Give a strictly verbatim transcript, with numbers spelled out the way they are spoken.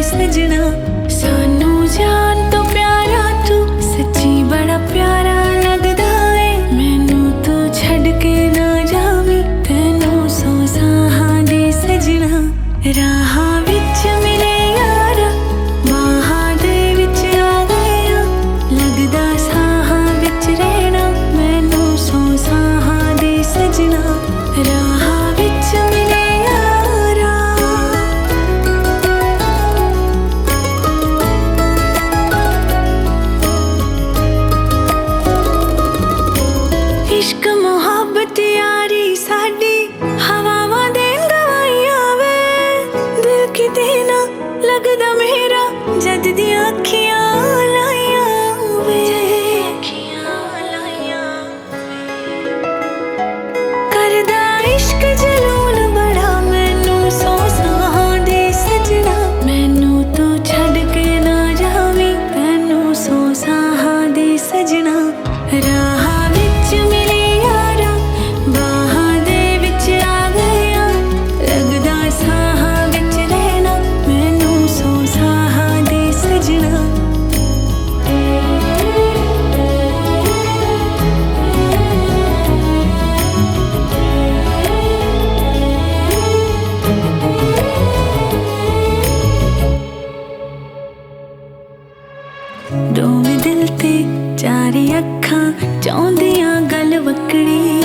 सजना। सानू जान तो प्यारा तू सच्ची बड़ा प्यारा लगदा है। मैनू तू छड़ के ना जावी तैनू सौ साहां दे सजना। राहां विच मिले यारा बाहां दे विच आ गया। लगदा साहां विच रहना मैनू सौ साहां दे सजना। राहां विच मिले यारा इश्क मुहब्बत यारी साडी हवावां दे गवाइयां वे। दिल किते ना लगदा मेरा जद दियां अखियां लाइयां वे। करदा इश्क जलून बड़ा मैनू सौ साहां दे सजना। मैनू तू छड़ के ना जावी तैनू सौ साहां दे सजना। राहां विच मिले यारा बाहां दे विच आ गया। लगदा साहां विच रहना मैनू सौ साहां दे सजना। दोवें दिल ते चार अखां चाहुंदियां गल वक्कड़ी।